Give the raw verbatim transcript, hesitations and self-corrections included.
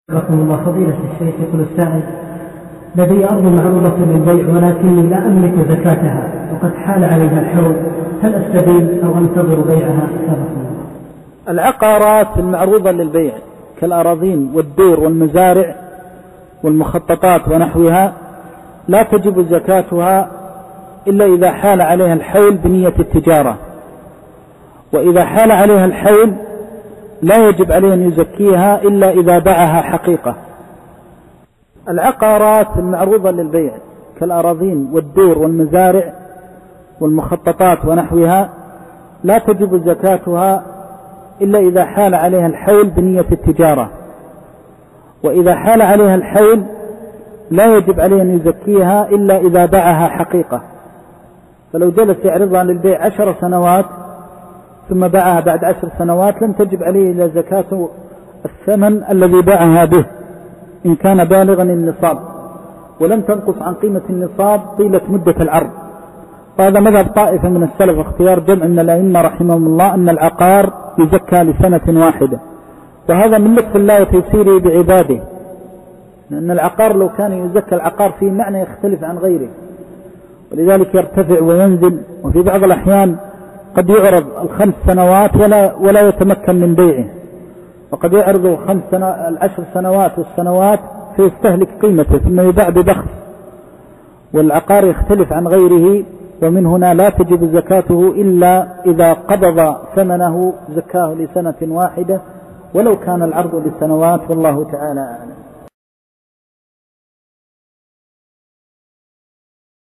رحمه الله. فضيلة الشيخ يقول السائل: لدي أرض معروضة للبيع ولكني لا أملك زكاتها وقد حال عليها الحول، هل أستدين أو أنتظر بيعها؟ العقارات المعروضة للبيع كالأراضين والدور والمزارع والمخططات ونحوها لا تجب زكاتها إلا إذا حال عليها الحول بنية التجارة، وإذا حال عليها الحول لا يجب عليه أن يزكيها إلا إذا باعها حقيقة. العقارات المعروضة للبيع كالأراضين والدور والمزارع والمخططات ونحوها لا تجب زكاتها إلا إذا حال عليها الحول بنية التجارة، وإذا حال عليها الحول لا يجب عليه أن يزكيها إلا إذا باعها حقيقة. فلو جلس يعرضها للبيع عشر سنوات ثم باعها بعد عشر سنوات لم تجب عليه إلا زكاة الثمن الذي باعها به إن كان بالغا النصاب، ولم تنقص عن قيمة النصاب طيلة مدة العرض. وهذا مذهب طائفة من السلف واختيار جمع من الأئمة رحمهم الله أن العقار يزكى لسنة واحدة، وهذا من لطف الله وتيسيره بعباده، لأن العقار لو كان يزكى العقار فيه معنى يختلف عن غيره، ولذلك يرتفع وينزل، وفي بعض الأحيان قد يعرض الخمس سنوات ولا, ولا يتمكن من بيعه، وقد يعرض خمس سنة العشر سنوات والسنوات فيستهلك قيمته ثم يباع ببخس، والعقار يختلف عن غيره، ومن هنا لا تجب زكاته إلا إذا قبض ثمنه زكاه لسنة واحدة ولو كان العرض لسنوات، والله تعالى أعلم.